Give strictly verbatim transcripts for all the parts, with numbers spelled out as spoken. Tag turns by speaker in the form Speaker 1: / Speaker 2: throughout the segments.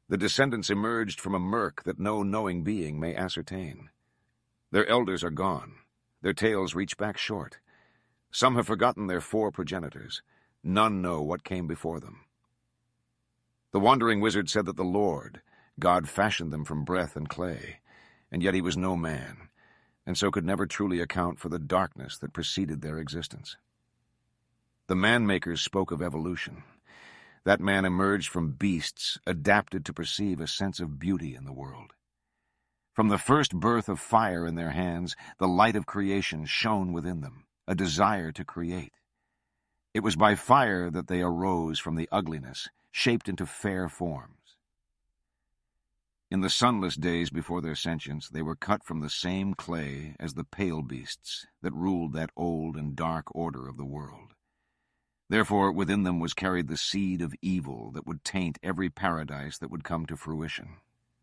Speaker 1: The descendants emerged from a murk that no knowing being may ascertain. Their elders are gone. Their tales reach back short. Some have forgotten their four progenitors. None know what came before them. The wandering wizard said that the Lord, God, fashioned them from breath and clay, and yet he was no man, and so could never truly account for the darkness that preceded their existence. The man-makers spoke of evolution. That man emerged from beasts, adapted to perceive a sense of beauty in the world. From the first birth of fire in their hands, the light of creation shone within them, a desire to create. It was by fire that they arose from the ugliness, shaped into fair forms. In the sunless days before their sentience, they were cut from the same clay as the pale beasts that ruled that old and dark order of the world. Therefore, within them was carried the seed of evil that would taint every paradise that would come to fruition.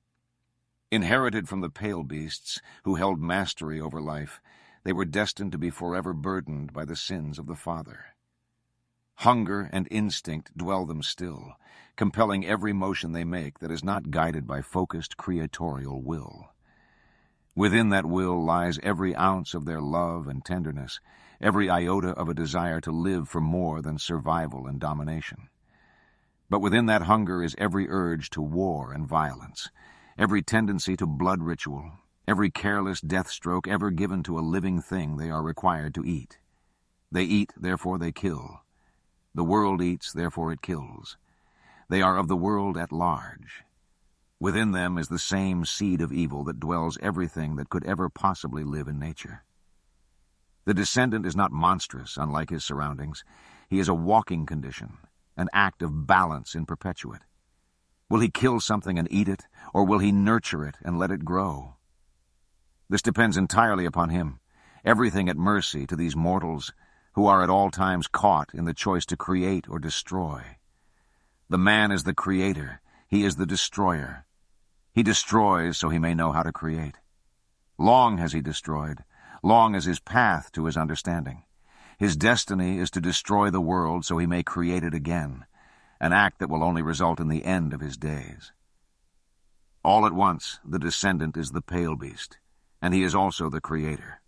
Speaker 1: Inherited from the pale beasts, who held mastery over life, they were destined to be forever burdened by the sins of the Father. Hunger and instinct dwell them still, compelling every motion they make that is not guided by focused creatorial will. Within that will lies every ounce of their love and tenderness, every iota of a desire to live for more than survival and domination. But within that hunger is every urge to war and violence, every tendency to blood ritual, every careless death stroke ever given to a living thing they are required to eat. They eat, therefore they kill. The world eats, therefore it kills. They are of the world at large. Within them is the same seed of evil that dwells everything that could ever possibly live in nature. The descendant is not monstrous, unlike his surroundings. He is a walking condition, an act of balance in perpetuate. Will he kill something and eat it, or will he nurture it and let it grow? This depends entirely upon him, everything at mercy to these mortals who are at all times caught in the choice to create or destroy. The man is the creator, he is the destroyer. He destroys so he may know how to create. Long has he destroyed, long is his path to his understanding. His destiny is to destroy the world so he may create it again, an act that will only result in the end of his days. All at once, the descendant is the pale beast, and he is also the creator.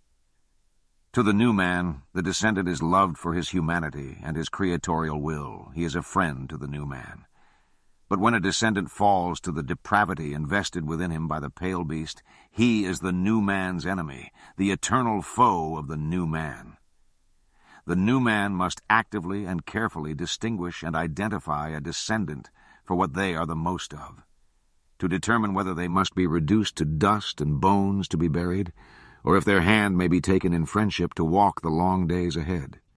Speaker 1: To the new man, the descendant is loved for his humanity and his creatorial will. He is a friend to the new man. But when a descendant falls to the depravity invested within him by the pale beast, he is the new man's enemy, the eternal foe of the new man. The new man must actively and carefully distinguish and identify a descendant for what they are the most of, to determine whether they must be reduced to dust and bones to be buried, or if their hand may be taken in friendship to walk the long days ahead.